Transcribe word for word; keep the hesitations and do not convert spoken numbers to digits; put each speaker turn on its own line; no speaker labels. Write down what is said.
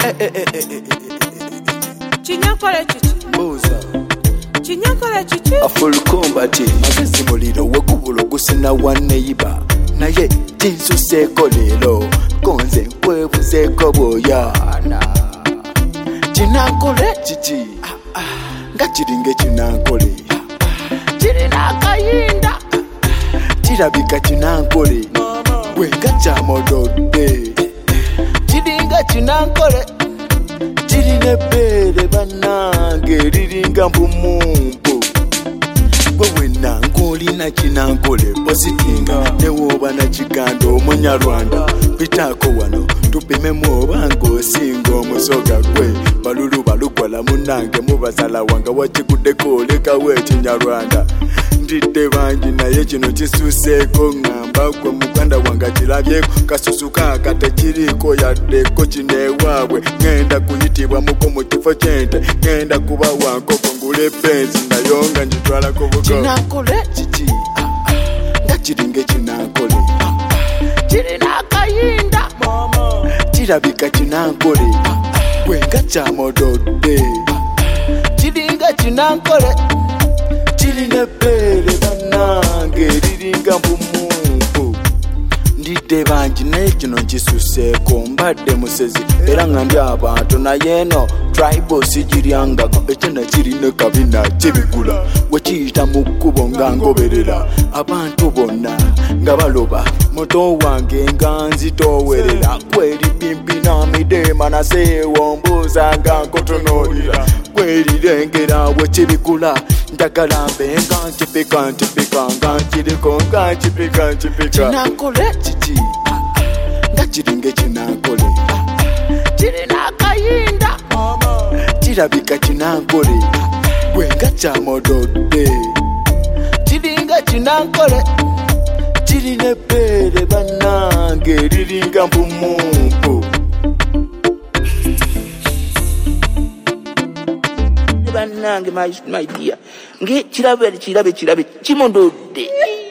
Chinyakole chichi
Boza
Chinyakole chichi
A full combat Magezi muliro wekubula gusina wa neighbor Naye jinsu seko lelo Konze nkwebuze koboyana Chinakole chichi Nga chiringe chinakole Chirina kayinda Chirabika chinakole Wenga chamodode Chiringa chinakole Chirine pere banange Riringa mpumumpu Gwewe nankoli na chinankole Positinga newoba na chikando Munyarwanda pitako wano Tupime mwoba ngosingo Musoga kwe balulu balukola munange Mubasala wanga wachikudekole Kawe chinyarwanda Ndite banji na yechino chisuseko Ngamba kwe mukanda wanga chilavyeko Kasusuka kate chiriko yadeko chinewawe Ngenda kuyitibwa muko muchifo chente Ngenda kuba wanko kongule penzi Ndayonga njitwala kubuko Chinakole chichi Nga chiringe chinakole Chirina kayinda Chirabika chinakole Wenga chamodode Chiringa chinakole Chirine pere banange Riringa mpumumpu Ndite banji nekino nchisuseko Mbade musezi Eranga ndi abantu na yeno Tribal sijiriangako Echena chirine kabina chibigula Wachita mukubo ngangoberera Abantu bona ngabaloba Moto wange nganzi towerera Kweri pimpi na midema na sewo Mbuza ngankotonorira Kweri rengera wachibigula Ndakalambe nganchipika nchipika Nganchiriko nganchipika nchipika Chinakole chichi Nga chiringe chinakole Chirina kayinda Chirabika chinakole Wenga chamodode Chiringa chinakole Chirine pere banange Riringa mpumumpu
Banange my, my dear Nge chirabe chirabe chirabe Chimondode